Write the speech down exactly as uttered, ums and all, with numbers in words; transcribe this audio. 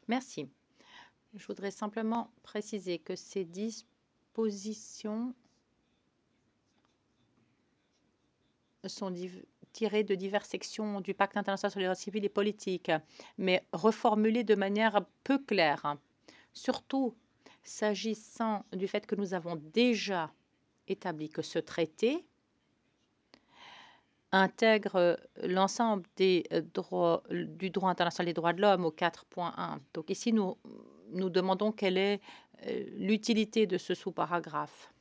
Merci. Je voudrais simplement préciser que ces dispositions sont div- tirées de diverses sections du Pacte international sur les droits civils et politiques, mais reformulées de manière peu claire, surtout s'agissant du fait que nous avons déjà établi que ce traité intègre l'ensemble des euh, droits du droit international des droits de l'homme au quatre point un. Donc ici, nous, nous demandons quelle est euh, l'utilité de ce sous-paragraphe.